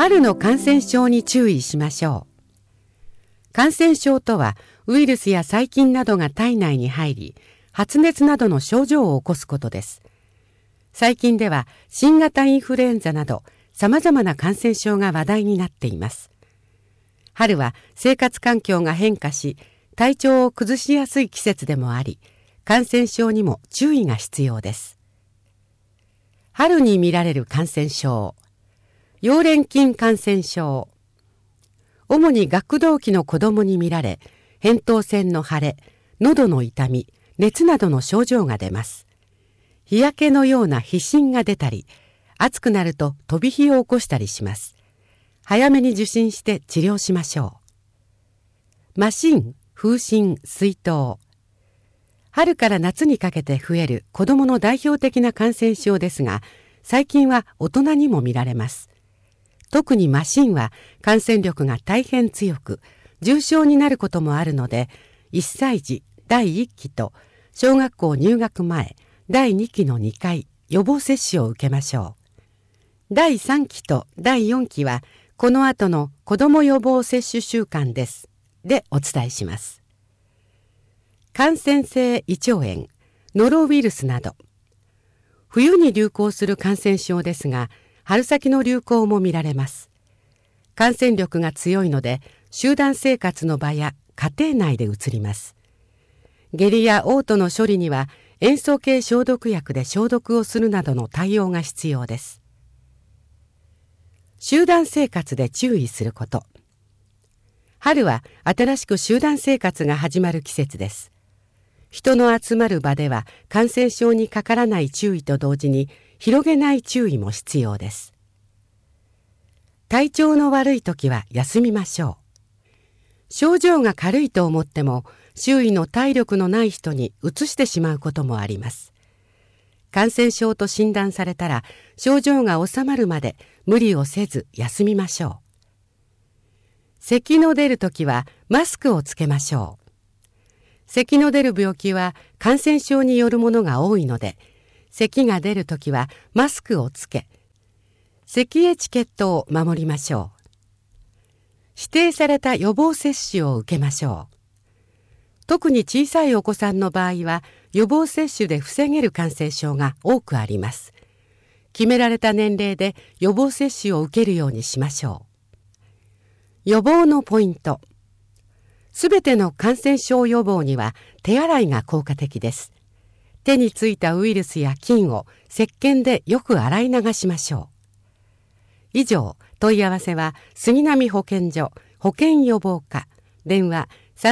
春の感染症に注意しましょう。感染症とはウイルスや細菌などが体内に入り、発熱などの症状を起こすことです。最近では新型インフルエンザなど様々な感染症が話題になっています。春は生活環境が変化し、体調を崩しやすい季節でもあり、感染症にも注意が必要です。春に見られる感染症。溶連菌感染症。主に学童期の子どもに見られ、扁桃腺の腫れ、喉の痛み、熱などの症状が出ます。日焼けのような皮疹が出たり、暑くなると飛び火を起こしたりします。早めに受診して治療しましょう。麻疹、風疹、水痘。春から夏にかけて増える子どもの代表的な感染症ですが、最近は大人にも見られます。特に麻疹は感染力が大変強く、重症になることもあるので、1歳児第1期と小学校入学前第2期の2回予防接種を受けましょう。第3期と第4期はこの後の子ども予防接種週間ですでお伝えします。感染性胃腸炎、ノロウイルスなど冬に流行する感染症ですが、春先の流行も見られます。感染力が強いので集団生活の場や家庭内でうつります。下痢や嘔吐の処理には塩素系消毒薬で消毒をするなどの対応が必要です。集団生活で注意すること。春は新しく集団生活が始まる季節です。人の集まる場では感染症にかからない注意と同時に広げない注意も必要です。体調の悪い時は休みましょう。症状が軽いと思っても周囲の体力のない人にうつしてしまうこともあります。感染症と診断されたら症状が治まるまで無理をせず休みましょう。咳の出るときはマスクをつけましょう。咳の出る病気は感染症によるものが多いので、咳が出るときはマスクをつけ、咳エチケットを守りましょう。指定された予防接種を受けましょう。特に小さいお子さんの場合は予防接種で防げる感染症が多くあります。決められた年齢で予防接種を受けるようにしましょう。予防のポイント。すべての感染症予防には手洗いが効果的です。手についたウイルスや菌を石鹸でよく洗い流しましょう。以上、問い合わせは杉並保健所保健予防課電話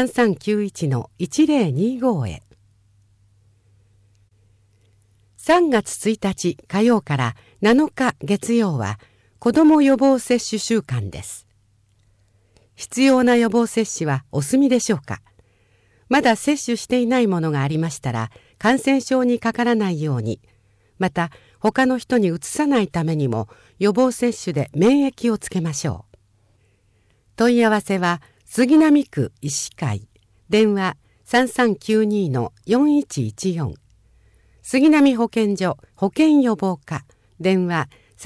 3391-1025へ。3月1日火曜から7日月曜は子ども予防接種週間です。必要な予防接種はお済みでしょうか。まだ接種していないものがありましたら、感染症にかからないように、また他の人にうつさないためにも予防接種で免疫をつけましょう。問い合わせは杉並区医師会電話3392-4114、杉並保健所保健予防課電話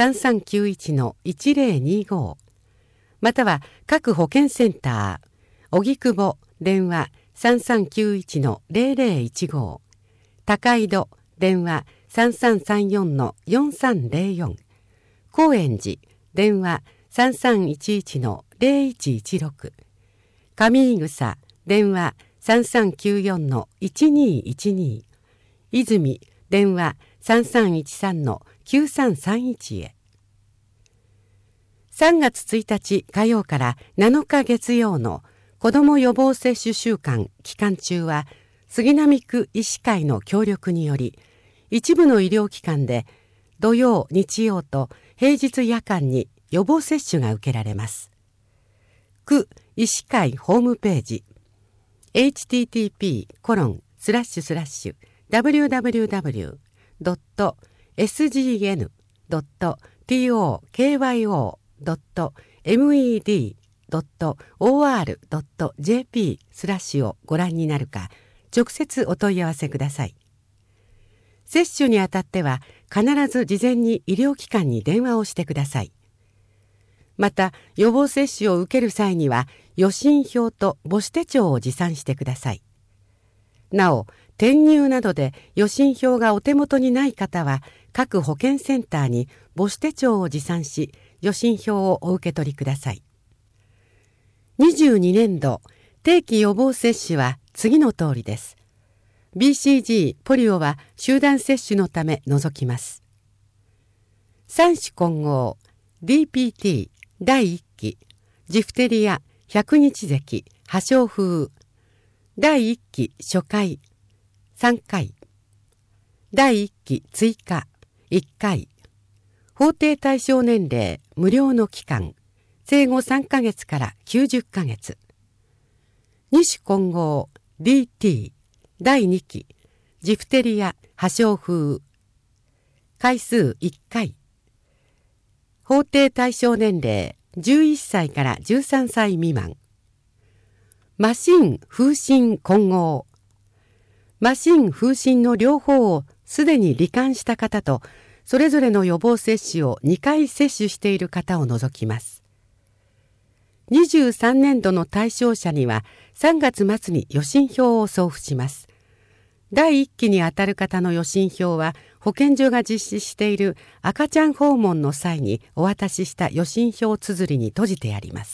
3391-1025、または各保健センター荻窪電話3391-0015、高井戸電話3334-4304、高円寺電話3311-0116、上井草電話3394-1212、泉電話3313-9331へ。3月1日火曜から7日月曜の子ども予防接種週間期間中は杉並区医師会の協力により、一部の医療機関で土曜日曜と平日夜間に予防接種が受けられます。区医師会ホームページ http://www.sgn.tokyo.med.or.jp/ をご覧になるか、直接お問い合わせください。接種にあたっては必ず事前に医療機関に電話をしてください。 また予防接種を受ける際には予診票と母子手帳を持参してください。なお、転入などで予診票がお手元にない方は各保健センターに母子手帳を持参し予診票をお受け取りください。22年度定期予防接種は次の通りです。BCG、ポリオは集団接種のため除きます。三種混合、DPT、第1期、ジフテリア、百日咳、破傷風、第1期初回、3回、第1期追加、1回、法定対象年齢、無料の期間、生後3ヶ月から90ヶ月。二種混合、DT、第2期、ジフテリア、破傷風、回数1回。法定対象年齢、11歳から13歳未満。麻疹、風疹混合。麻疹、風疹の両方をすでに罹患した方と、それぞれの予防接種を2回接種している方を除きます。23年度の対象者には3月末に予診票を送付します。第1期にあたる方の予診票は保健所が実施している赤ちゃん訪問の際にお渡しした予診票綴りに閉じてあります。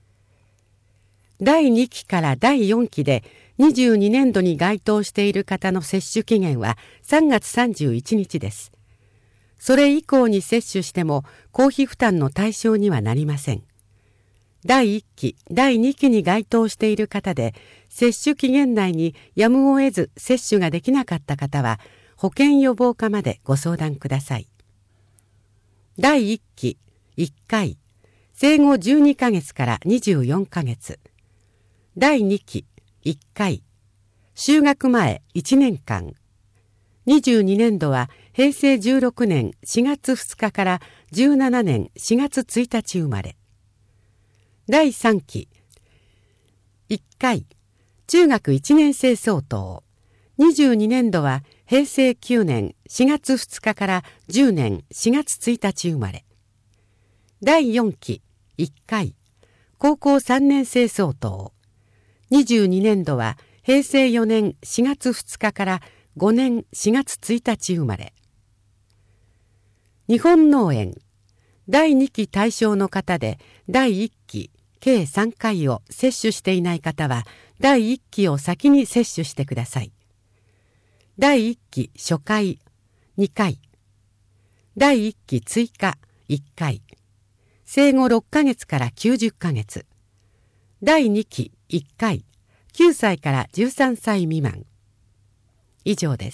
第2期から第4期で22年度に該当している方の接種期限は3月31日です。それ以降に接種しても公費負担の対象にはなりません。第1期、第2期に該当している方で、接種期限内にやむを得ず接種ができなかった方は、保健予防課までご相談ください。第1期、1回、生後12ヶ月から24ヶ月。第2期、1回、就学前1年間。22年度は平成16年4月2日から17年4月1日生まれ。第3期、1回、中学1年生相当。22年度は平成9年4月2日から10年4月1日生まれ。第4期、1回、高校3年生相当。22年度は平成4年4月2日から5年4月1日生まれ。日本脳炎、第2期対象の方で第1期、計3回を接種していない方は第1期を先に接種してください。第1期初回2回、第1期追加1回、生後6ヶ月から90ヶ月、第2期1回、9歳から13歳未満。以上です。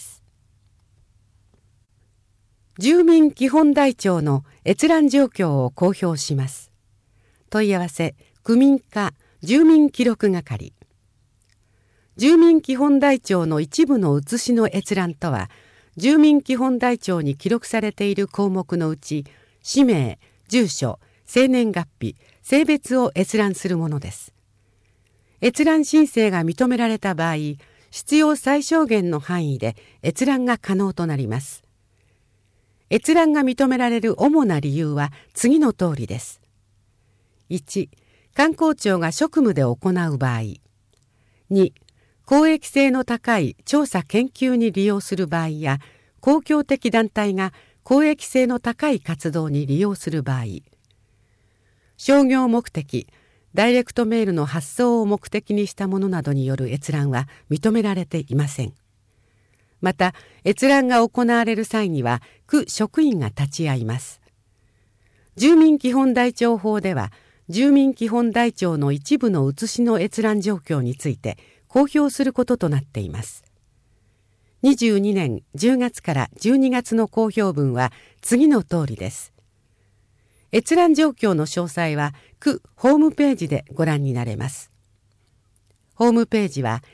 住民基本台帳の閲覧状況を公表します。問い合わせ区民課住民記録係。住民基本台帳の一部の写しの閲覧とは、住民基本台帳に記録されている項目のうち、氏名、住所、生年月日、性別を閲覧するものです。閲覧申請が認められた場合、必要最小限の範囲で閲覧が可能となります。閲覧が認められる主な理由は次の通りです。1、観光庁が職務で行う場合。2、公益性の高い調査研究に利用する場合や、公共的団体が公益性の高い活動に利用する場合。商業目的、ダイレクトメールの発送を目的にしたものなどによる閲覧は認められていません。また、閲覧が行われる際には、区職員が立ち会います。住民基本台帳法では、住民基本台帳の一部の写しの閲覧状況について公表することとなっています。22年10月から12月の公表分は次の通りです。閲覧状況の詳細は区ホームページでご覧になれます。ホームページは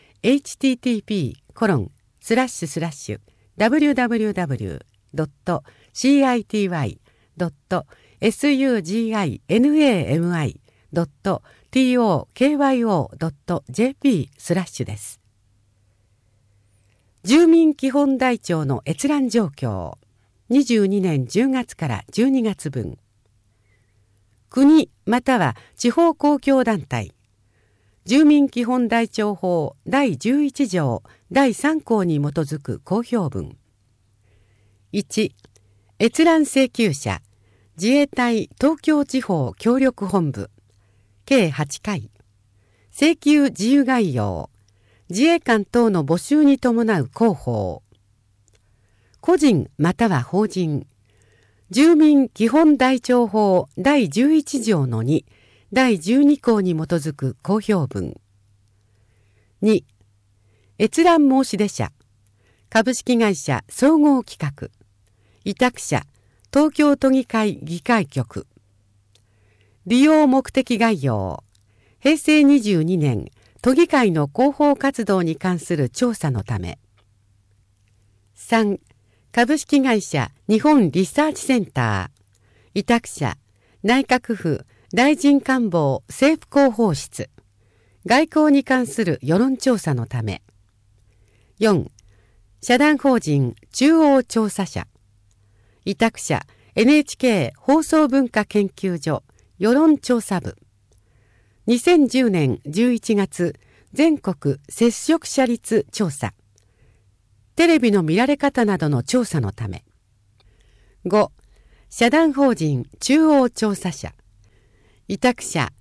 http://www.suginami.tokyo.jp/ です。住民基本台帳の閲覧状況、22年10月から12月分。 国または地方公共団体、住民基本台帳法第11条第3項に基づく公表文。1、閲覧請求者、自衛隊東京地方協力本部、計8回。請求事由概要、自衛官等の募集に伴う広報。個人または法人、住民基本台帳法第11条の2、第12項に基づく公表文。2、閲覧申し出者、株式会社総合企画、委託者、東京都議会議会局。利用目的概要、平成22年、都議会の広報活動に関する調査のため。3、株式会社日本リサーチセンター、委託者、内閣府大臣官房政府広報室、外交に関する世論調査のため。4、社団法人中央調査社、委託者 NHK 放送文化研究所世論調査部。2010年11月全国接触者率調査。テレビの見られ方などの調査のため。5、社団法人中央調査社。委託者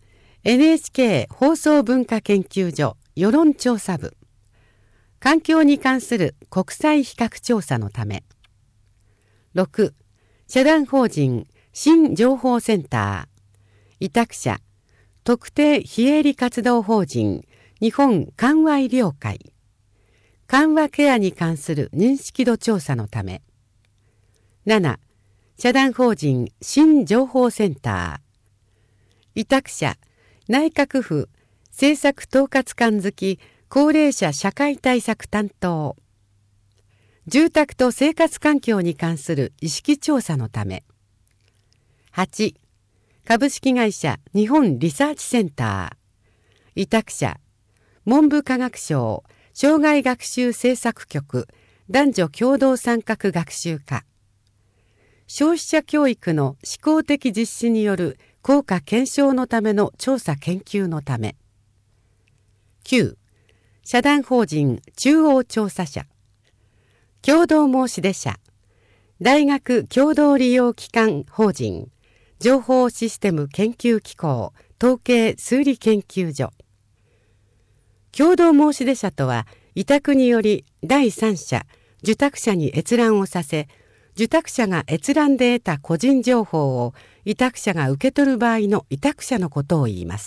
NHK 放送文化研究所世論調査部。環境に関する国際比較調査のため。6、社団法人新情報センター。委託者特定非営利活動法人日本緩和医療会。緩和ケアに関する認識度調査のため。7、社団法人新情報センター。委託者内閣府政策統括官付き高齢者社会対策担当。住宅と生活環境に関する意識調査のため。8、株式会社日本リサーチセンター。委託者文部科学省障害学習政策局男女共同参画学習課。消費者教育の思考的実施による効果検証のための調査研究のため。9、社団法人中央調査社。共同申し出者大学共同利用機関法人情報システム研究機構統計数理研究所。共同申し出者とは委託により第三者受託者に閲覧をさせ、受託者が閲覧で得た個人情報を委託者が受け取る場合の委託者のことを言います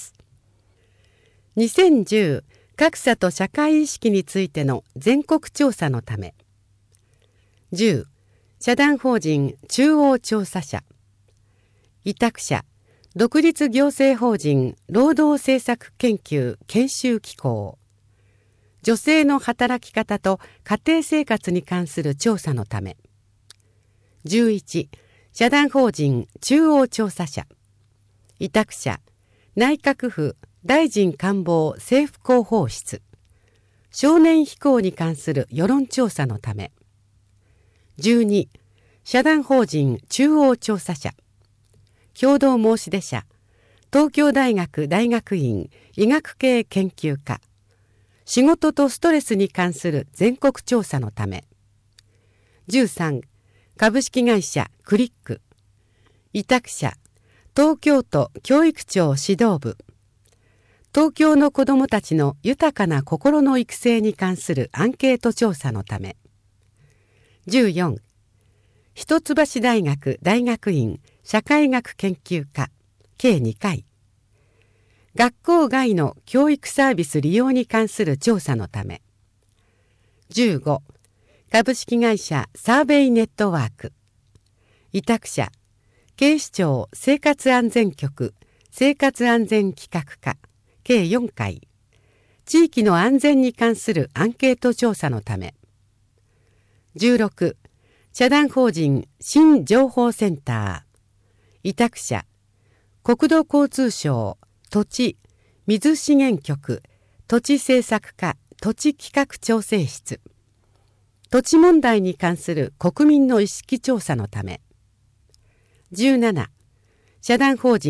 。2010格差と社会意識についての全国調査のため。10、社団法人中央調査社。委託者独立行政法人労働政策研究研修機構。女性の働き方と家庭生活に関する調査のため。11、社団法人中央調査社。委託者内閣府大臣官房政府広報室。少年非行に関する世論調査のため。12、社団法人中央調査社。共同申し出者東京大学大学院医学系研究科。仕事とストレスに関する全国調査のため。13、株式会社クリック。委託者東京都教育庁指導部。東京の子どもたちの豊かな心の育成に関するアンケート調査のため。14、一橋大学大学院社会学研究科計2回。学校外の教育サービス利用に関する調査のため。15、株式会社サーベイネットワーク。委託者警視庁生活安全局生活安全企画課計4回。地域の安全に関するアンケート調査のため。16、社団法人新情報センター。委託者国土交通省土地水資源局土地政策課土地企画調整室。土地問題に関する国民の意識調査のため。17、社団法人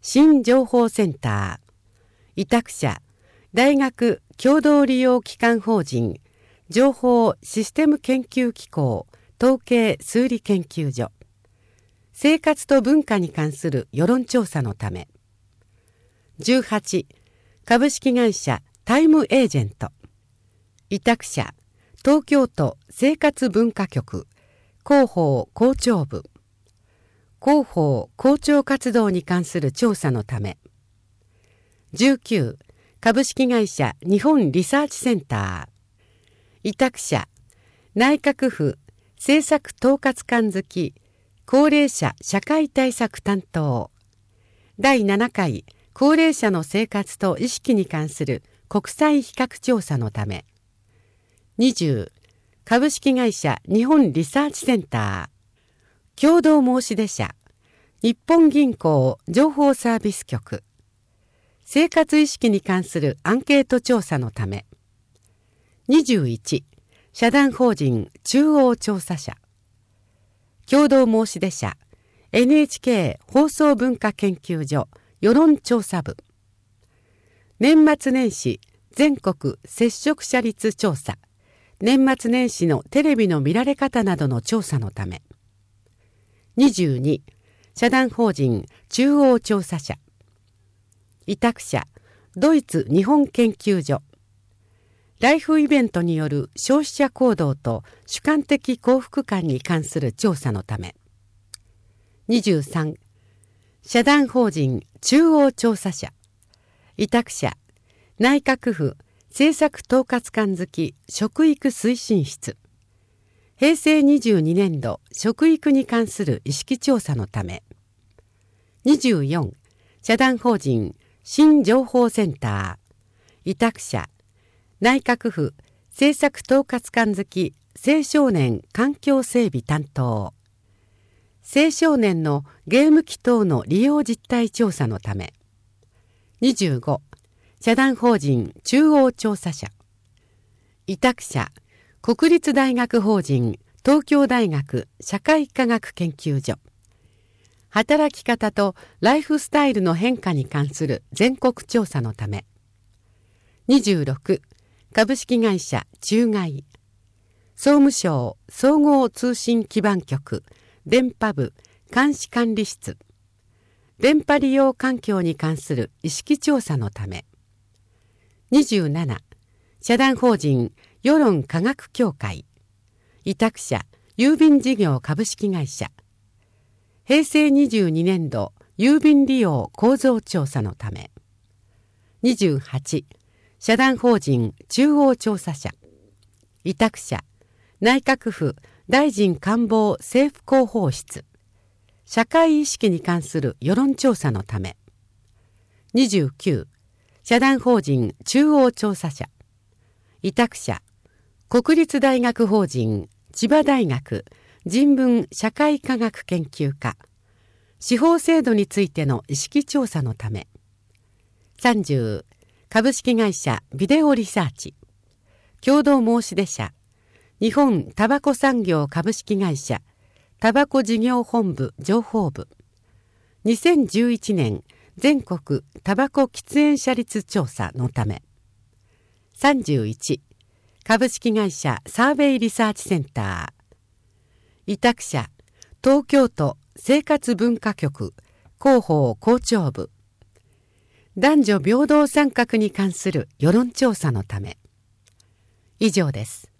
新情報センター。委託者、大学共同利用機関法人情報システム研究機構統計数理研究所。生活と文化に関する世論調査のため。18、株式会社タイムエージェント。委託者、東京都生活文化局広報校長部。広報校長活動に関する調査のため。19、株式会社日本リサーチセンター。委託者、内閣府政策統括官付高齢者社会対策担当。第7回高齢者の生活と意識に関する国際比較調査のため。20、株式会社日本リサーチセンター。共同申し出者、日本銀行情報サービス局。生活意識に関するアンケート調査のため。21、社団法人中央調査者。共同申し出者、NHK 放送文化研究所世論調査部。年末年始全国接触者率調査。年末年始のテレビの見られ方などの調査のため。22、社団法人中央調査者。委託者、ドイツ日本研究所。ライフイベントによる消費者行動と主観的幸福感に関する調査のため。23、社団法人中央調査者。委託者、内閣府政策統括官付食育推進室。平成22年度食育に関する意識調査のため。24、社団法人新情報センター。委託者、内閣府政策統括官付青少年環境整備担当。青少年のゲーム機等の利用実態調査のため。25、社団法人中央調査者。委託者、国立大学法人東京大学社会科学研究所。働き方とライフスタイルの変化に関する全国調査のため。26、株式会社中外。総務省総合通信基盤局電波部監視管理室。電波利用環境に関する意識調査のため。27、社団法人世論科学協会。委託者郵便事業株式会社。平成22年度郵便利用構造調査のため。28、社団法人中央調査者。委託者内閣府大臣官房政府広報室。社会意識に関する世論調査のため。29、社団法人中央調査者。委託者国立大学法人千葉大学人文社会科学研究科。司法制度についての意識調査のため。30、株式会社ビデオリサーチ。共同申し出者日本タバコ産業株式会社タバコ事業本部情報部。2011年全国タバコ喫煙者率調査のため。31、株式会社サーベイリサーチセンター。委託者東京都生活文化局広報校長部。男女平等参画に関する世論調査のため。以上です。